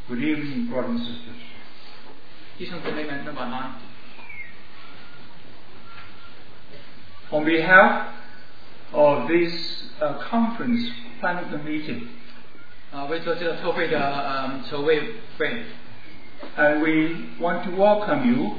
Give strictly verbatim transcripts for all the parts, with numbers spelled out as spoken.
Good evening, brothers and sisters. 弟兄姊妹们，晚安。 On behalf of this uh, conference planning committee, 啊，为做这个特会的呃筹备会， and we want to welcome you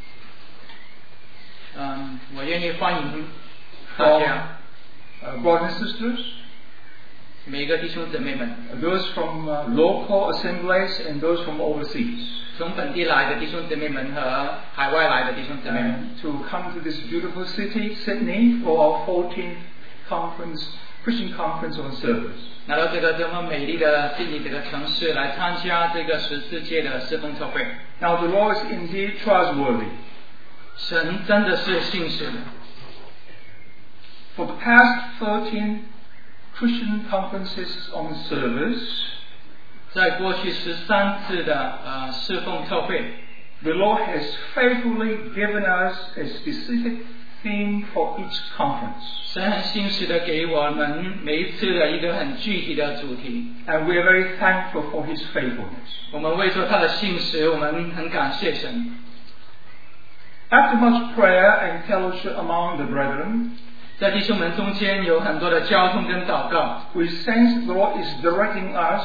嗯，我愿意欢迎大 from 家 uh, brothers and sisters, 每一个弟兄姊妹们， those from uh, local assemblies and those from overseas, 从本地来的弟兄姊妹们和海外来的弟兄姊妹们， and to come to this beautiful city, Sydney, for our fourteenth conference, Christian conference on service. 来到这个这么美丽的悉尼这个城市来参加这个十四届的侍奉特会。 Now the Lord is indeed trustworthy. 神真的是信实的。 For the past thirteen Christian conferences on service, 在过去十三次的呃侍奉特会， the Lord has faithfully given us a specific theme for each conference. 神很信实的给我们每一次的一个很具体的主题， And we are very thankful for His faithfulness. 我们为说他的信实，我们很感谢神。 After much prayer and fellowship among the brethren, 在弟兄们中间有很多的交通跟祷告， we sense the Lord is directing us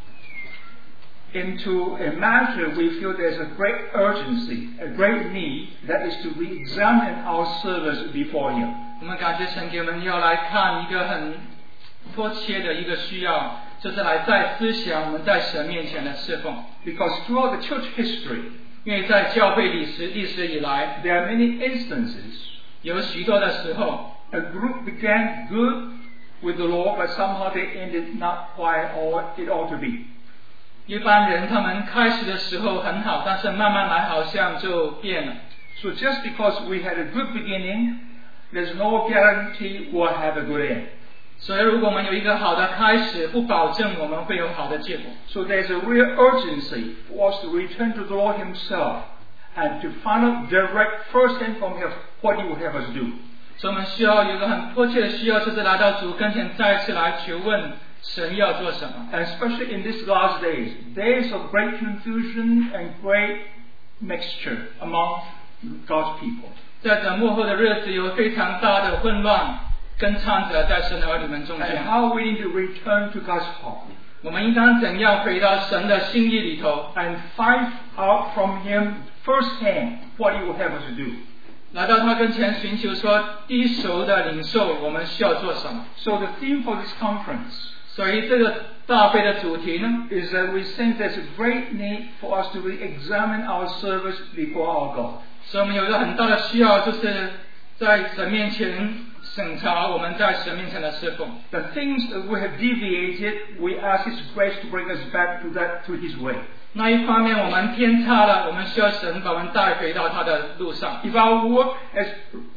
into a matter we feel there's a great urgency, a great need, that is to re-examine our service before Him. 我们感谢神给我们要来看一个很迫切的一个需要，就是来再思想我们在神面前的侍奉。 Because throughout the church history, 因为在教会历史历史以来， there are many instances 有许多的时候， a group began good with the Lord, but somehow they ended not quite all it ought to be. 一般人他们开始的时候很好，但是慢慢来好像就变了。 So just because we had a good beginning, there's no guarantee we'll have a good end. 所以如果我们有一个好的开始，不保证我们会有好的结果。 So there's a real urgency for us to return to the Lord Himself and to find out direct firsthand from Him what He would have us do. 所以我们需要有一个很迫切的需要，就是来到主跟前，再次来求问神要做什么。 And especially in these last days, days of great confusion and great mixture among God's people. 在这幕后的日子，有非常大的混乱跟掺杂在神的儿女们中 And 间。 how we need to return to God's heart 我们应当怎样回到神的心意里头， and find out from Him firsthand what He would have us do. 来到他跟前寻求说第一手的领受，我们需要做什么？ So the theme for this conference 所以这个大会的主题呢， is that we think there's a great need for us to re-examine our service before our God. 所以我们有一个很大的需要，就是在神面前审查我们在神面前的侍奉。 The things that we have deviated, we ask His grace to bring us back to that, to His way. 那一方面我们偏差了，我们需要神把我们带回到他的路上。 If our work has,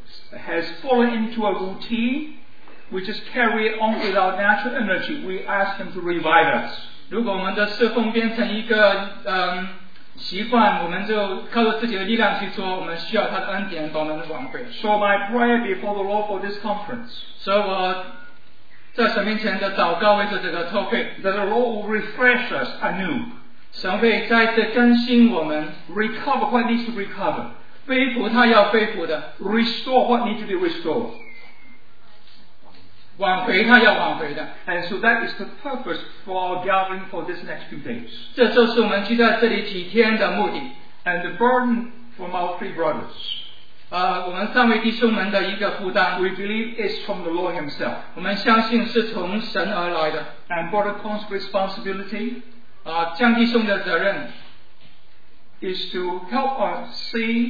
has fallen into a routine, we just carry it on without natural energy. We ask Him to revive us. 如果我们的侍奉变成一个嗯习惯，我们就靠着自己的力量去做，我们需要他的恩典把我们挽回。 So my prayer before the Lord for this conference, 所以我在神面前的祷告，为着这个特会， that the Lord will refresh us anew, 神会再次更新我们， recover what needs to recover, 恢复他要恢复的， restore what needs to be restored. 挽回他要挽回的。 And so that is the purpose for our gathering for this next few days. 这就是我们聚在这里几天的目的。 And the burden from our three brothers, 呃，我们三位弟兄们的一个负担， we believe is from the Lord Himself. 我们相信是从神而来的。 And Brother Con's responsibility 啊，江弟兄的责任 is to help us see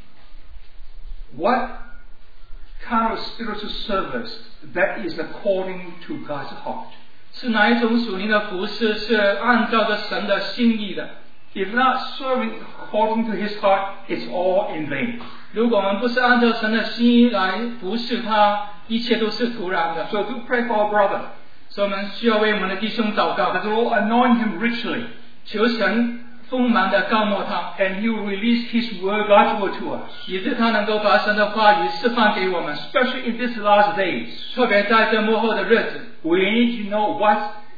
what kind of spiritual service that is according to God's heart. 是哪一种属灵的服事是按照着神的心意的。 If not serving according to His heart, it's all in vain. 如果我们不是按照神的心意来服侍他，一切都是徒然的。 So do pray for our brother, 所以我们需要为我们的弟兄祷告， that the Lord anoint him richly, 求神丰满的告莫他， and He will release His word, God's word to us. 以致他能够把神的话语释放给我们。 Especially in these last days, 特别在这幕后的日子， we need to know what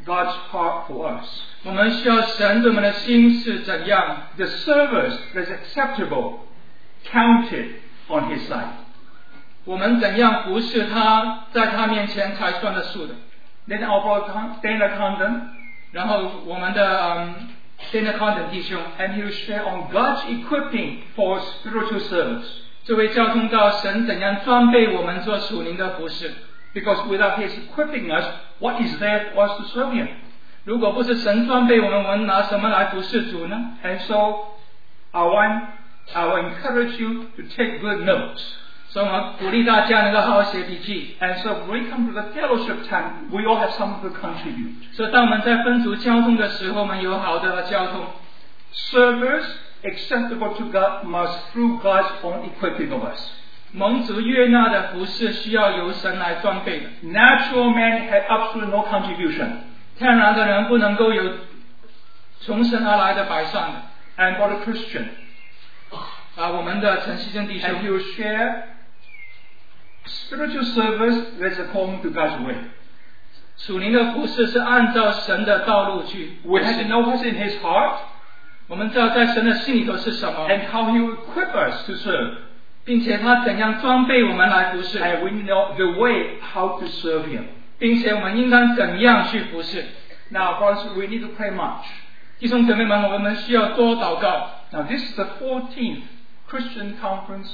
God's heart for us. 我们需要神对我们的心是怎样。 The service that's acceptable counted on His side. 我们怎样服侍他，在他面前才算得数的。 Then our brother Dana Condon, 然后我们的嗯 Dana Condon 弟兄 and he will share on God's equipping for spiritual service. 这位交通到神怎样装备我们做属灵的服侍。 Because without His equipping us, what is there for us to serve Him? 如果不是神装备我们，我们拿什么来服侍主呢？ And so, I want, I will encourage you to take good notes. 所以我们鼓励大家能够好好写笔记。 And so, when we come to the fellowship time, we all have something to contribute. 所以当我们在分组交通的时候，我们有好的交通。 Service acceptable to God must through God's own equipping of us. 蒙主悦纳的服侍需要由神来装备的。 Natural man had absolutely no contribution. 天然的人不能够有从神而来的摆上的。 And for the Christian, 啊，我们的陈希珍弟兄 and he will share spiritual service that's according to God's way. 属灵的服侍是按照神的道路去。 We have to know what's in His heart, 我们知道在神的心里头是什么， and how He will equip us to serve. 并且他怎样装备我们来服侍， And we know the way how to serve Him. 并且我们应当怎样去服侍。 Now, brothers, we need to pray much. 弟兄姊妹们，我们需要多祷告。 Now, this is the fourteenth Christian conference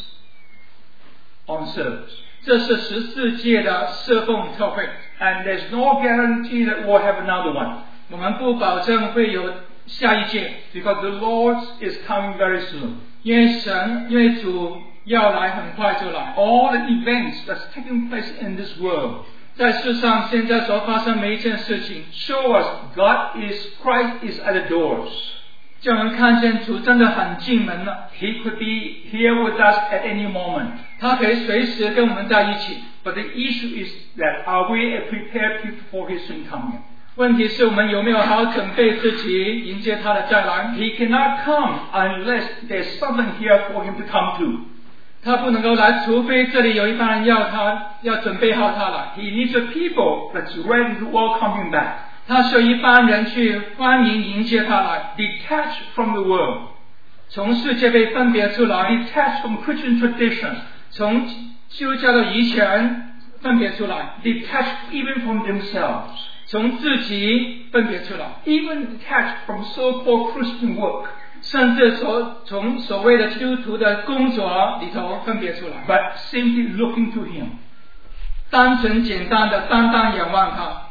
on service. 这是十四届的侍奉特会， And there's no guarantee that we'll have another one. 我们不保证会有下一届， Because the Lord is coming very soon. 因为神，因为主要来，很快就来。 All the events that's taking place in this world 在世上现在所发生每一件事情， show us God is, Christ is at the doors. 叫我们看见主真的很近门了。 He could be here with us at any moment. 他可以随时跟我们在一起。 But the issue is that are we a prepared people for His soon coming? 问题是我们有没有好好准备自己迎接他的再来？ He cannot come unless there's something here for Him to come to. 他不能够来，除非这里有一帮人要他，要准备好他来。 He needs a people that's ready to welcome Him back. 他需要一帮人去欢迎迎接他来， Detached from the world. 从世界被分别出来， Detached from Christian tradition. 从基督教的遗传分别出来， Detached even from themselves. 从自己分别出来， Even detached from so-called Christian work. 甚至所从所谓的基督徒的工作里头分别出来， But simply looking to Him. 单纯简单的单单仰望他，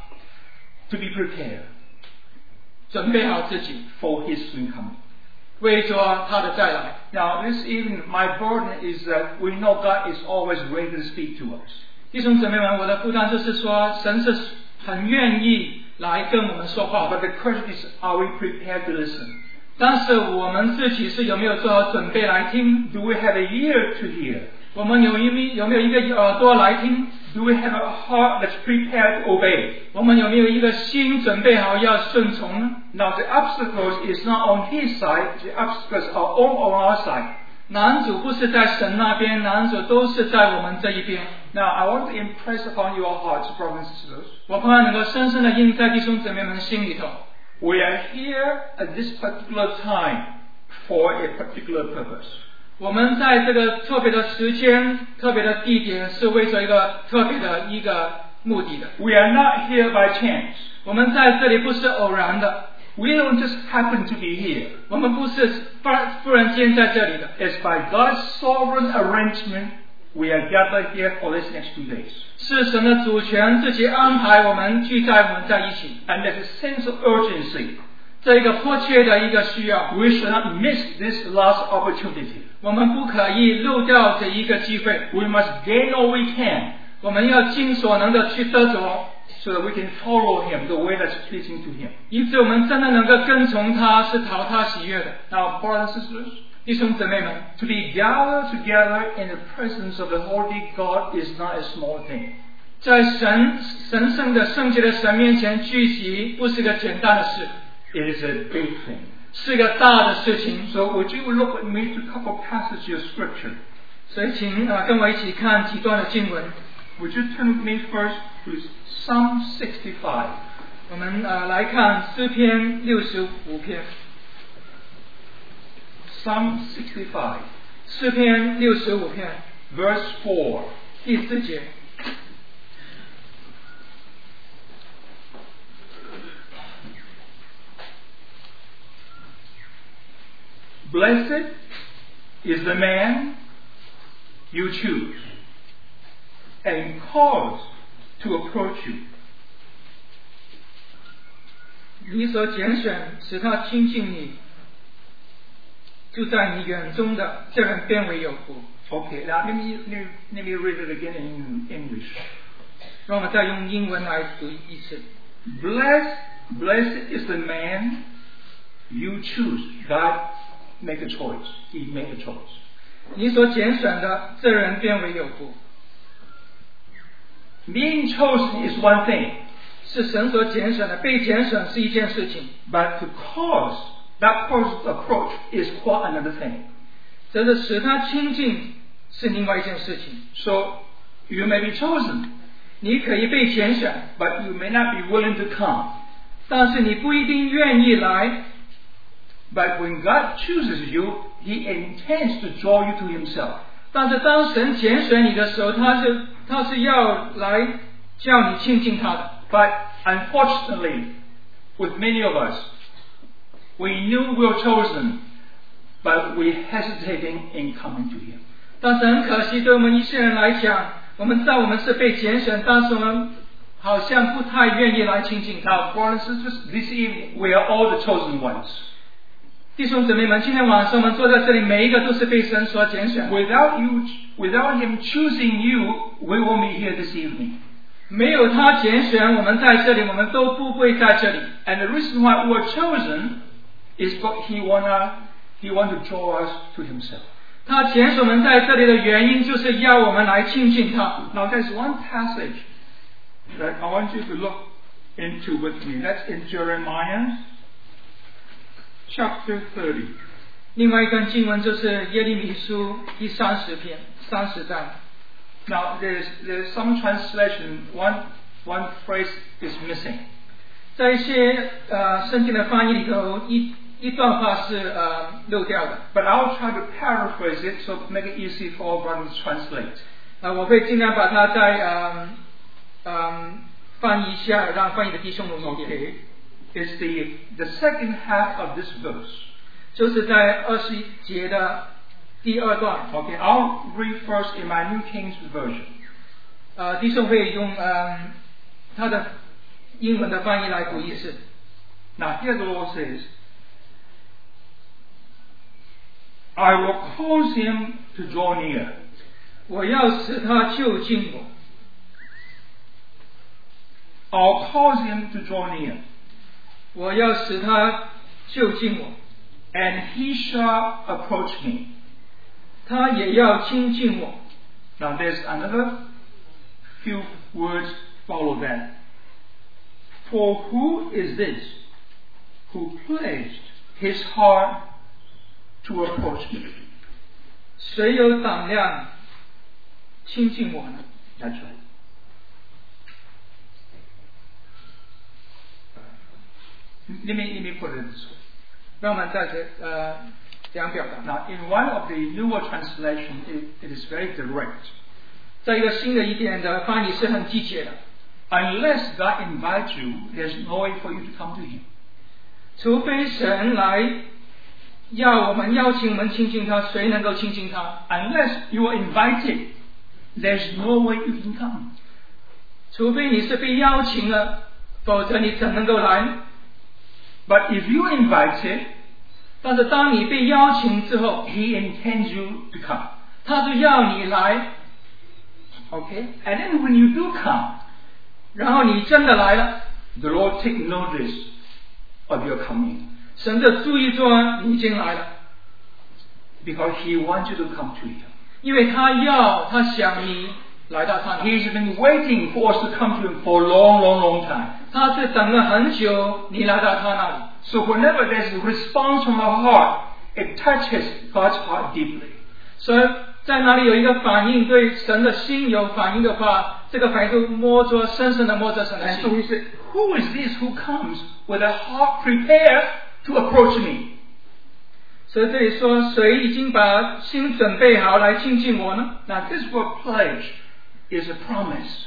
To be prepared 准备好自己， for His soon coming. 为着他的再来。 Now, this evening, my burden is that we know God is always ready to speak to us. 弟兄姊妹们，我的负担就是说，神是很愿意来跟我们说话 But 的， the question is, are we prepared to listen? 但是我们自己是有没有做好准备来听？ Do we have a ear to hear? 我们有一有没有一个耳朵来听？ Do we have a heart that's prepared to obey? 我们有没有一个心准备好要顺从呢？ Now, the obstacles is not on His side, the obstacles are all on our side. 男主不是在神那边，男主都是在我们这一边。 Now, I want to impress upon your hearts, brothers and sisters. 我盼望能够深深的印在弟兄姊妹们心里头。 We are here at this particular time for a particular purpose. 我们在这个特别的时间、特别的地点，是为着一个特别的一个目的的。 We are not here by chance. 我们在这里不是偶然的， We don't just happen to be here. 我们不是忽然忽然间在这里的， It's by God's sovereign arrangement we are gathered here for these next two days. 是神的主权自己安排我们聚在我们在一起。 And there's a sense of urgency. 这一个迫切的一个需要， We should not miss this last opportunity. 我们不可以漏掉这一个机会。 We must gain all we can 我们要尽所能的去得着， so that we can follow Him the way that's pleasing to Him. 以致我们真的能够跟从他，是讨他喜悦的。 Now, brothers and sisters, 弟兄姊妹们， to be gathered together in the presence of the Holy God is not a small thing. 在神神圣的圣洁的神面前聚集，不是个简单的事， It is a big thing. 是个大的事情。 So would you look with me to a couple passages of Scripture? 所以请啊、呃、跟我一起看几段的经文。 Would you turn with me first to Psalm sixty-five? 我们啊、 呃来看诗篇六十五篇。 Psalm sixty-five, 诗篇六十五篇 verse four. 第四节。 Blessed is the man you choose and cause to approach you. 你所拣选，使他亲近你，住在你眼中的，这人便为有福。 Okay, now let me, let me, let me read it again in English. 让我们再用英文来读一次。 Blessed, blessed is the man you choose. God make a choice. He made a choice. 你所拣选的，这人便为有福。 Being chosen is one thing, 是神所拣选的，被拣选是一件事情， but to cause that person's approach is quite another thing. 这是使他亲近是另外一件事情。 So you may be chosen, 你可以被拣选， but you may not be willing to come. 但是你不一定愿意来。 But when God chooses you, He intends to draw you to Himself. 但是当神拣选你的时候，他是他是要来叫你亲近他的。 But unfortunately, with many of us, we knew we were chosen, but we hesitating in coming to Him. 但是很可惜，对我们一些人来讲，我们知道我们是被拣选，但是我们好像不太愿意来亲近他。 Now, brothers and sisters, this evening we are all the chosen ones. 弟兄姊妹们，今天晚上我们坐在这里，每一个都是被神所拣选。 Without you, without Him choosing you, we won't be here this evening. 没有他拣选我们在这里，我们都不会在这里。 And the reason why we are chosen is because He wanna, He want to draw us to Himself. 他拣选我们在这里的原因，就是要我们来亲近他。 Now, there's one passage that I want you to look into with me. That's in Jeremiah chapter thirty. 另外一段经文就是耶利米书第三十篇三十章。 Now, there's there's some translation. One one phrase is missing. 在一些呃圣经的翻译里头，一一段话是呃漏掉的。 But I'll try to paraphrase it so make it easy for all brothers to translate. 啊、呃，我会尽量把它再嗯嗯翻译一下，让翻译的弟兄容易一点。 Okay. It's the the second half of this verse. 就是在二十一节的第二段。 Okay, I'll read first in my New King Version. 呃，弟兄会用嗯他的英文的翻译来读一次。 Now here the Lord says, I will cause him to draw near. 我要使他就近我， I'll cause him to draw near. 我要使他就近我， And he shall approach me. 他也要亲近我。 Now there's another few words follow that. For who is this who pledged his heart to approach me? 谁有胆量亲近我呢？ That's right. Let me, let me put it this way. 让我们在这呃这样表达。 Now, in one of the newer translation, it, it is very direct. 在一个新的一点的翻译是很直接的， Unless God invites you, there's no way for you to come to Him. 除非神来要我们邀请我们亲近他，谁能够亲近他？ Unless you are invited, there's no way you can come. 除非你是被邀请了，否则你怎能够来？ But if you are invited, 但是当你被邀请之后， He intends you to come. 他是要你来， Okay? And then when you do come, 然后你真的来了， the Lord take notice of your coming. 神就注意说你已经来了， Because He wants you to come to Him. 因为他要他想你来到他那里， He's been waiting for us to come to Him for a long, long, long time. 他是等了很久，你来到他那里。 So whenever there's a response from our heart, it touches God's heart deeply. 所以在哪里有一个反应，对神的心有反应的话， 这个法就摸着深深的摸着神的 And so 心。 he said, who is this who comes with a heart prepared to approach me? 所以这里说，谁已经把心准备好来亲近我呢？ Now this word pledge is a promise.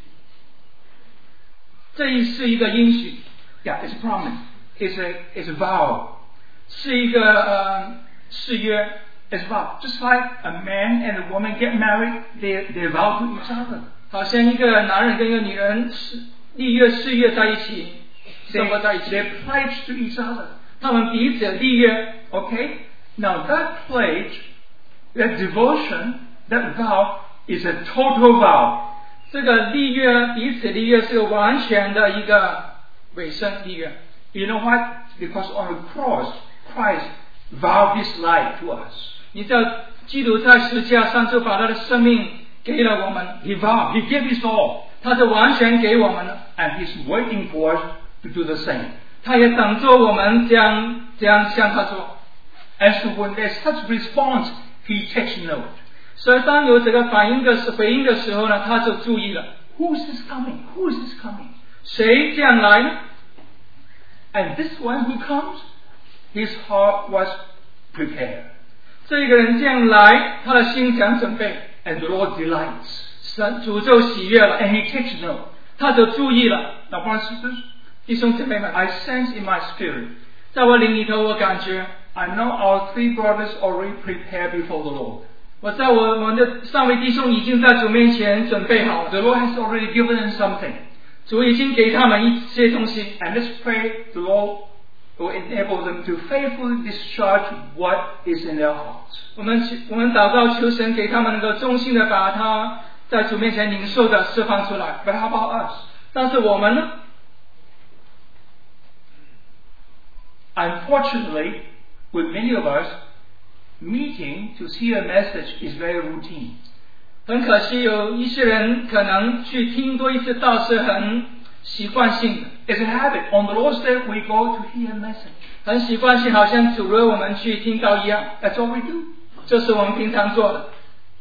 这一是一个应许， Yeah, it's a promise. It's a, it's a vow. 是一个呃誓约。 It's a vow. Just like a man and a woman get married, they, they vow to each other. 好像一个男人跟一个女人是立约誓约在一起， They, 生活在一起， they pledge to each other. 他们彼此立约。 Okay? Now that pledge, that devotion, that vow is a total vow. 这个立约，彼此立约是完全的一个尾声立约。 You know what? Because on the cross, Christ vowed his life to us. 你知道，基督在十字架上就把他的生命给了我们， He vowed, he gave his all. 他是完全给我们的， And he's waiting for us to do the same. 他也等着我们这样这样向他做。 And so when there's such response, he takes note. 所以当有这个反应的时回应的时候呢，他就注意了， Who is this coming? Who is this coming? 谁这样来呢？ And this one who comes, his heart was prepared. 这个人这样来，他的心想准备， And the Lord delights. 神主就喜悦了， And he takes note. 他就注意了。 Now, brothers and sisters, 弟兄姊妹们， I sense in my spirit, 在我灵里头，我感觉 I know our three brothers already prepared before the Lord. 我在我们的三位弟兄已经在主面前准备好了， The Lord has already given them something. 主已经给他们一些东西。 And let's pray the Lord will enable them to faithfully discharge what is in their hearts. 我们我们祷告求神给他们能够忠心的把他在主面前领受的释放出来。 But how about us? 但是我们呢？ Unfortunately, with many of us, meeting to hear a message is very routine. 很可惜，有一些人可能去听多一次道是很习惯性的， It's a habit. On the Lord's Day, we go to hear a message. 很习惯性，好像主了我们去听道一样， That's all we do. 这是我们平常做的。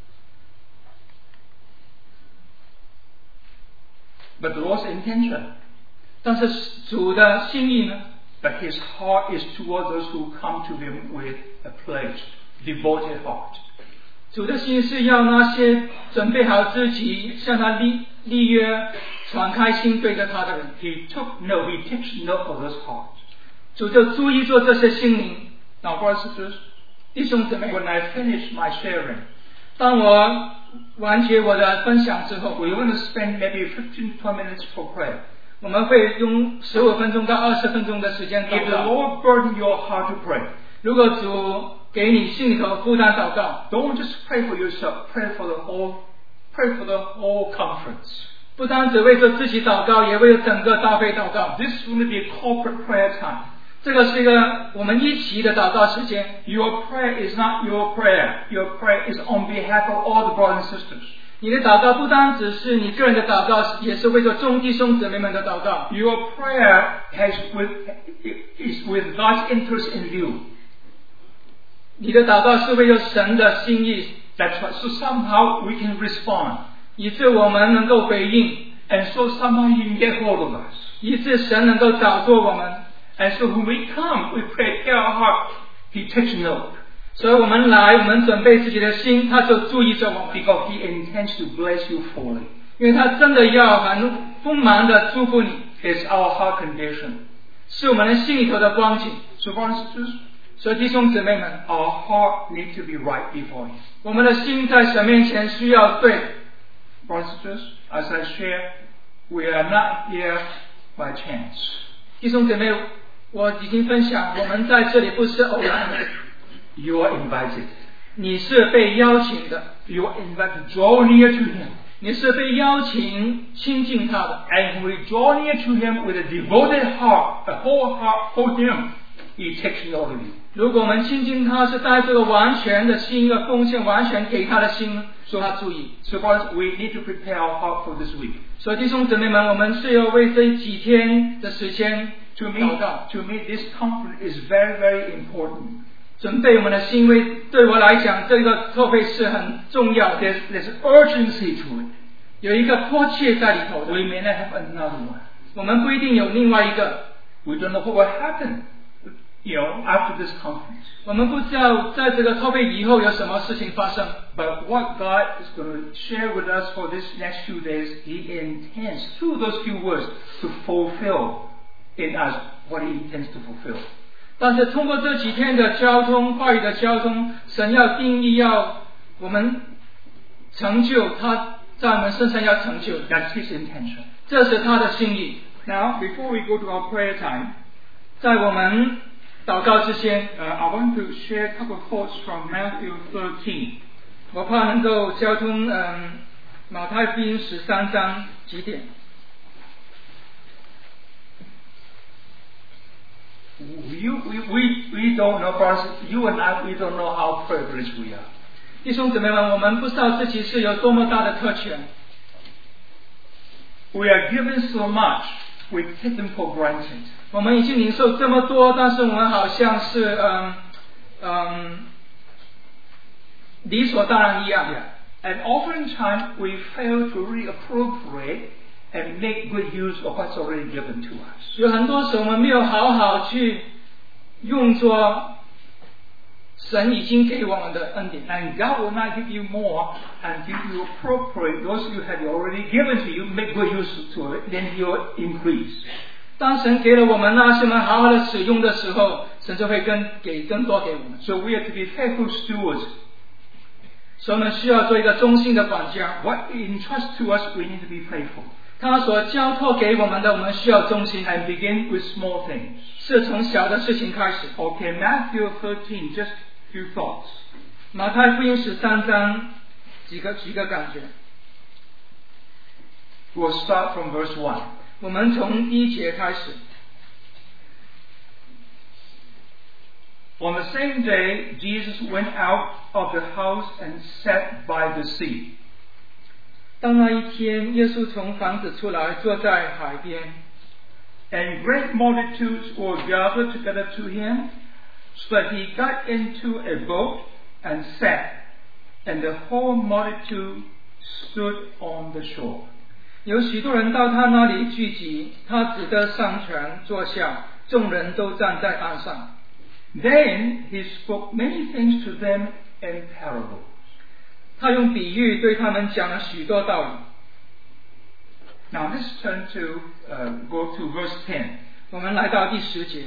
But the Lord's intention, 但是主的心意呢？ but His heart is towards those who come to Him with a pledge, devoted heart. 主的心是要那些准备好自己向他立立约、敞开心对着他的人。 He took note, He takes note of those hearts. 主就注意做这些心灵。 Now, brothers and sisters, 弟兄姊妹， when I finish my sharing, 当我完结我的分享之后， we're going to spend maybe fifteen to twenty minutes for prayer. 我们会用十五分钟到二十分钟的时间 If 祷 the 告。 Lord burden your heart to pray, 如果主给你心里头负担祷告， don't just pray for yourself, pray for the whole, pray for the whole conference. 不单只为着自己祷告，也为了整个大会祷告。 This is going to be a corporate prayer time. 这个是一个我们一起的祷告时间。 Your prayer is not your prayer. Your prayer is on behalf of all the brothers and sisters. 你的祷告不单只是你个人的祷告，也是为着众弟兄姊妹们的祷告。 Your prayer has with, is with God's interest in view. 你的祷告是为了神的心意， That's right. So somehow we can respond. 以致我们能够回应， And so somehow He can get hold of us. 以致神能够找着我们。 And so when we come, we prepare our heart. He takes note. 所以我们来，我们准备自己的心，他就注意着我们， Because He intends to bless you fully. 因为他真的要很丰满的祝福你， It's our heart condition. 是我们的心里头的光景。 So brothers and sisters, 所以弟兄姊妹们， our heart needs to be right before Him. 我们的心在神面前需要对。 Brothers and sisters, as I share, we are not here by chance. 弟兄姊妹，我已经分享，我们在这里不是偶然的， You are invited. 你是被邀请的， You are invited to draw near to Him. 你是被邀请亲近他的。 And when we draw near to Him with a devoted heart, a whole heart for Him, He takes note of you. 如果我们亲近他是带这个完全的心，一个奉献完全给他的心，说他注意。 So brothers, we need to prepare our heart for this week. 所以弟兄姊妹们，我们是要为这几天的时间 To 祷 me, 告， to me, this conference is very, very important. 准备我们的心，因为对我来讲，这个特会是很重要的， There's, there's urgency to it. 有一个迫切在里头的。 We may not have another one. 我们不一定有另外一个。 We don't know what will happen, you know, after this conference. 我们不知道在这个筹备以后有什么事情发生。 But what God is going to share with us for this next few days, He intends through those few words to fulfill in us what He intends to fulfill. 但是通过这几天的交通，话语的交通，神要定义要我们成就他在我们身上要成就的。 That's His intention. 这是他的心意。 Now, before we go to our prayer time, 在我们祷告之前， uh, I want to share a couple of thoughts from Matthew thirteen. 我怕能够交通嗯马太福音十三章几点。 You, we, we, we don't know, brothers, you and I, we don't know how privileged we are. 弟兄姊妹们，我们不知道自己是有多么大的特权。 We are given so much, we take them for granted. 我们已经领受这么多，但是我们好像是嗯嗯理所当然一样。 And oftentimes we fail to really appropriate and make good use of what's already given to us. 有很多时候我们没有好好去用作神已经给我们的恩典。 And God will not give you more until you appropriate those you had already given to you, make good use to it, then He will increase. 当神给了我们那些我们好好的使用的时候，神就会更给更多给我们。 So we have to be faithful stewards. 所以我们需要做一个忠心的管家。 What He entrusts to us, we need to be faithful. 他所交托给我们的，我们需要忠心。 And begin with small things. 是从小的事情开始。 Okay, Matthew thirteen, just a few thoughts. 马太福音十三章几个几个感觉。 We'll start from verse one. 我们从第一节开始。 On the same day, Jesus went out of the house and sat by the sea. 当那一天，耶稣从房子出来，坐在海边。 And great multitudes were gathered together to him, so that he got into a boat and sat, and the whole multitude stood on the shore. 有许多人到他那里聚集，他只得上船坐下，众人都站在岸上。 Then he spoke many things to them in parables. 他用比喻对他们讲了许多道理。 Now let's turn to uh, go to verse ten. 我们来到第十节。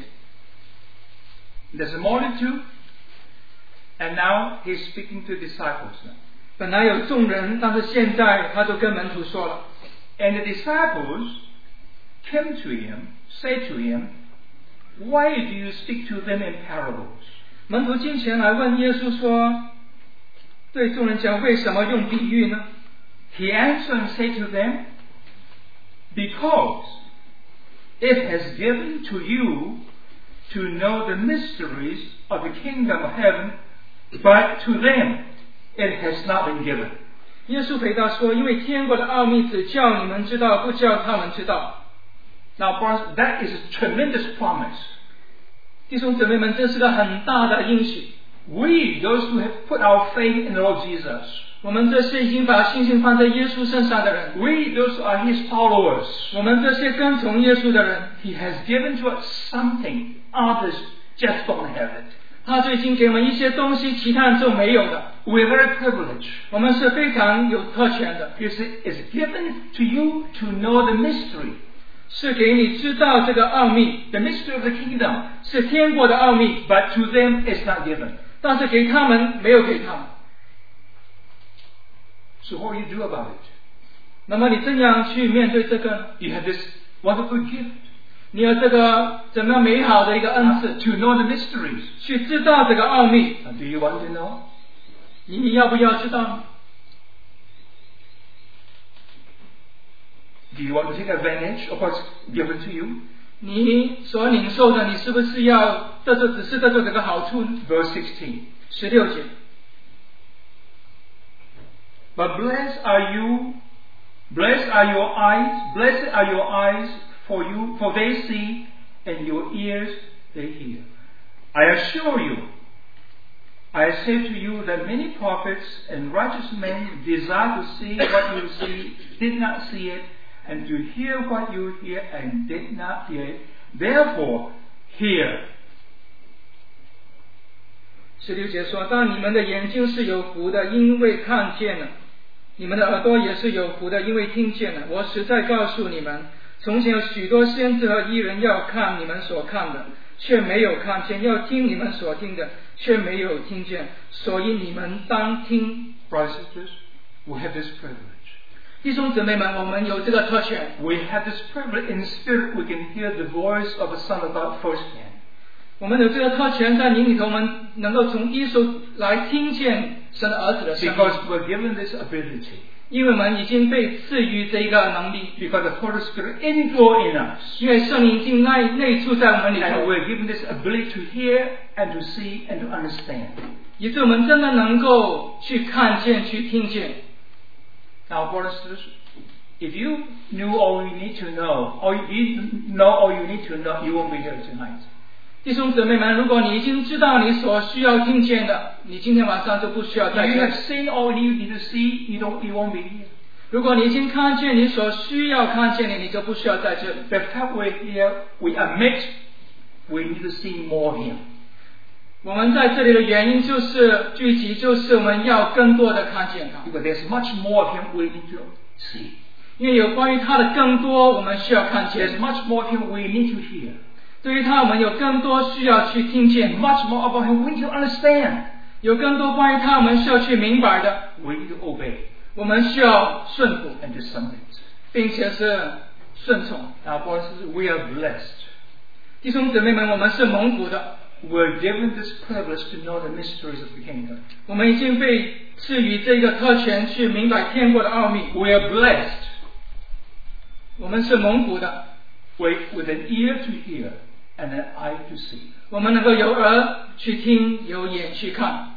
There's a multitude, and now he's speaking to disciples now. 本来有众人，但是现在他就跟门徒说了。 And the disciples came to him, said to him, "Why do you speak to them in parables?" 门徒进前来问耶稣说：“对众人讲，为什么用比喻呢？” He answered and said to them, "Because it has given to you to know the mysteries of the kingdom of heaven, but to them it has not been given." 耶稣回答说：“因为天国的奥秘只叫你们知道，不叫他们知道。” Now, brothers, that is a tremendous promise. 弟兄姊妹们，这是个很大的应许。 We, those who have put our faith in the Lord Jesus, 我们这些已经把信心放在耶稣身上的人， we, those who are His followers, 我们这些跟从耶稣的人， He has given to us something others just don't have it. 他就已经给我们一些东西，其他人就没有的。 We're very privileged. 我们是非常有特权的。 You see, it's given to you to know the mystery. 是给你知道这个奥秘， The mystery of the kingdom. 是天国的奥秘， But to them it's not given. 但是给他们没有给他们。 So what do you do about it? 那么你怎样去面对这个呢？ You have this wonderful gift. 你有这个怎么样美好的一个恩赐， To know the mysteries. 去知道这个奥秘， And do you want to know? 你要不要知道呢？ Do you want to take advantage of what's given to you? 你所领受的，你是不是要这就只是这就这个好处呢？ Verse sixteen. 十六节。 But blessed are you, blessed are your eyes, blessed are your eyes for you, for they see, and your ears they hear. I assure you, I say to you that many prophets and righteous men desire to see what you see, did not see it, and to hear what you hear and did not hear it. Therefore, hear. 十六节说：但你们的眼睛是有福的，因为看见了；你们的耳朵也是有福的，因为听见了。我实在告诉你们，从前有许多先知和义人要看你们所看的，却没有看见；要听你们所听的，却没有听见。所以你们当听。 Brothers and sisters, we have this privilege. 弟兄姊妹们，我们有这个特权。 We have this privilege in spirit. We can hear the voice of the Son of God firsthand. 我们有这个特权，在灵里头，我们能够从一手来听见神的儿子的声音。 Because we're given this ability. 因为我们已经被赐予这一个能力。 Because the Holy Spirit indwells in us. 因为圣灵已经内内住在我们里头。 And we're given this ability to hear and to see and to understand. 以致我们真的能够去看见、去听见。 Now, brothers and sisters, if you knew all you need to know, or you know all you need to know, you won't be here tonight. 弟兄姊妹们，如果你已经知道你所需要听见的，你今天晚上就不需要在 If 这 you 里。 have seen all you need to see, you don't, you won't be here. 如果你已经看见你所需要看见的，你就不需要在这里。 The fact we're here, we admit we need to see more of Him. 我们在这里的原因就是聚集，就是我们要更多的看见他。 Because there's much more of Him we need to see. 因为有关于他的更多，我们需要看 There's 见。 much more of Him we need to hear. 对于他，我们有更多需要去听见。 Much more about Him we need to understand. 有更多关于他，我们需要去明白的。 We need to obey 我们需要顺服， and to submit. 并且是顺从。 Now, brothers and sisters, we are blessed. 弟兄姊妹们，我们是蒙福的。 We're given this privilege to know the mysteries of the kingdom. 我们已经被赐予这个特权，去明白天国的奥秘。 We are blessed 我们是蒙福的， with, with an ear to hear and an eye to see. 我们能够有耳去听，有眼去看。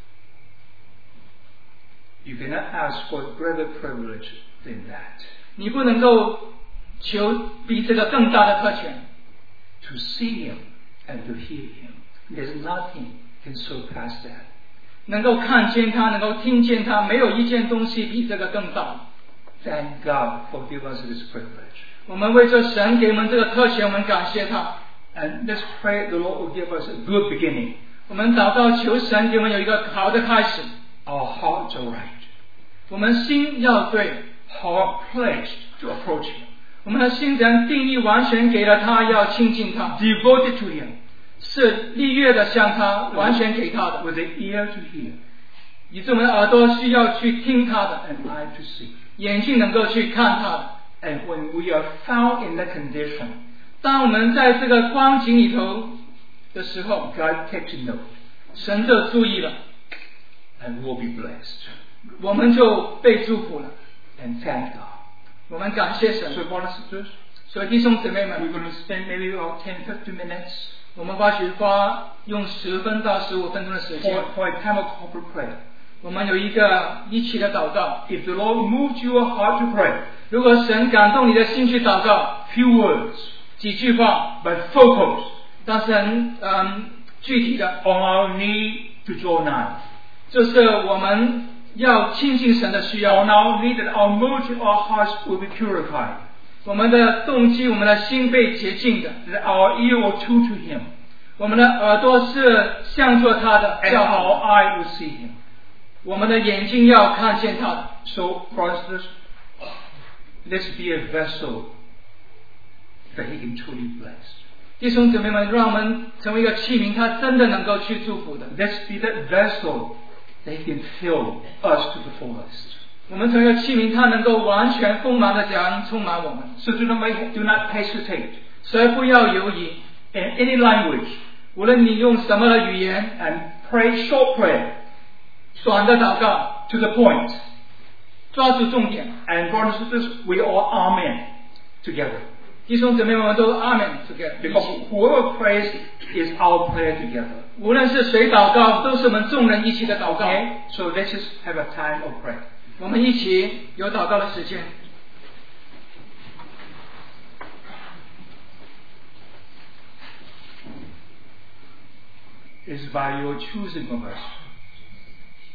You cannot ask for a greater privilege than that. 你不能够求比这个更大的特权。 To see Him and to hear Him. There's nothing can surpass that. 能够看见他，能够听见他，没有一件东西比这个更大。 Thank God for giving us this privilege. 我们为这神给我们这个特权，我们感谢他。 And let's pray the Lord will give us a good beginning. 我们祷告求神给我们有一个好的开始。 Our hearts are right. 我们心要对， Heart pledged to approach Him. 我们的心人定义完全给了他，要亲近他， Devoted to Him. 是立约的向他，完全给他的。 With an ear to hear 以致我们的耳朵需要去听他的， and eye to see. 眼睛能够去看他的。 And when we are found in that condition, 当我们在这个光景里头的时候， God takes note 神就注意了， and we'll be blessed. 我们就被祝福了。 And thank God. 我们感谢神。 So, brothers and sisters, 所以弟兄姊妹 we're 们， going to spend maybe about ten, fifteen minutes 我们或许花用十分到十五分钟的时间 for,，for a time of corporate prayer. 我们有一个一起的祷告。 If the Lord moves your heart to pray, 如果神感动你的心去祷告， few words, 几句话， but focus 但是很嗯具体的， on our need to draw nigh. 就是我们要亲近神的需要。 On our need that our motive, our hearts will be purified. 我们的动机，我们的心被洁净的， That our ear will tune to Him. 我们的耳朵是向着他的 And 叫 our 好， eye will see Him. 我们的眼睛要看见他的。 So, brothers, let's be a vessel that He can truly bless. 弟兄姊妹们，让我们成为一个器皿，他真的能够去祝福的。 Let's be that vessel that He can fill us to the fullest. 我们成为一个器皿，他能够完全丰满的这样充满我们。 So do not, make, do not hesitate 所以不要犹豫， in any language 无论你用什么的语言， and pray short prayer 短的祷告， to the point. 抓住重点。 And brothers and sisters, we all amen together. 弟兄姊妹们，我们都阿门这个一 Because 起。 whoever prays is our prayer together. 无论是谁祷告，都是我们众人一起的祷告。 Okay? So let's just have a time of prayer. 我们一起有祷告的时间。 It's by your choosing of us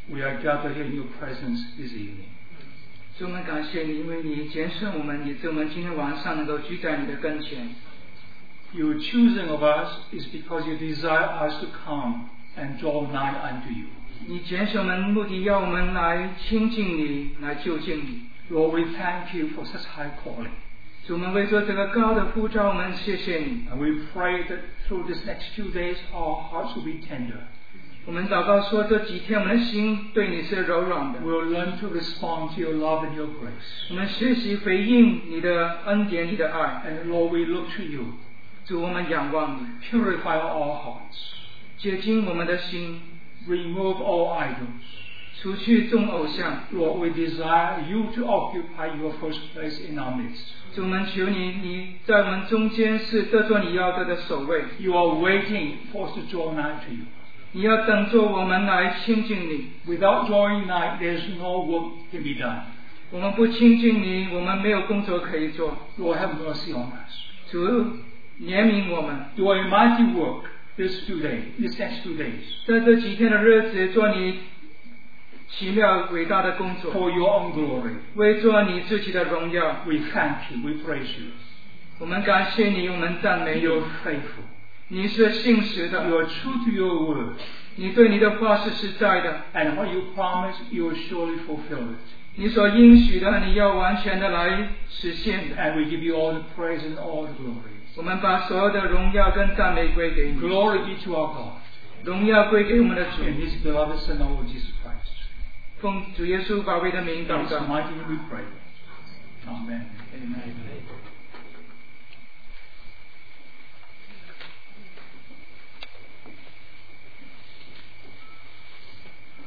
We are gathered here in your presence this evening. 主，我们感谢你，因为你拣选我们，以致我们今天晚上能够聚在你的跟前。 Your choosing of us is because you desire us to come and draw nigh unto you. 你拣选我们，目的要我们来亲近你，来就近你。 Lord, we thank you for such high calling. 主，我们为做这个高的呼召，我们谢谢你。 And we pray that through this next few days, our hearts will be tender. 我们祷告说，这几天我们的心对你是柔软的。 We'll learn to respond to your love and your grace. 我们学习回应你的恩典，你的爱。 And Lord, we look to you. 主，我们仰望你， Purify our hearts. 洁净我们的心， Remove all idols. 除去众偶像。 Lord, we desire you to occupy your first place in our midst. 主，我们求你，你在我们中间是得做你要得的首位。 You are waiting for us to draw nigh to you. 你要等着我们来亲近你。 Without drawing nigh, there's no work can be done. 我们不亲近你，我们没有工作可以做。 Lord, have mercy on us. 主，怜悯我们， Do a mighty work this few days, these next few days, 在这几天的日子做你奇妙伟大的工作， for your own glory. 为做你自己的荣耀。 We thank you, we praise you. 我们感谢你，我们赞美你。 You're faithful. 你是信实的， You are true to your word. 你对你的话是实在的， And what you promise, you will surely fulfill it. 你所应许的，你要完全的来实现的。 And we give you all the praise and all the glory. 我们把所有的荣耀跟赞美归给你， Glory be to our God. 荣耀归给我们的主。 In His beloved Son, our Lord Jesus Christ. 奉主耶稣宝贵的名 In 祷 His 告。 mighty name we pray. Amen. Amen.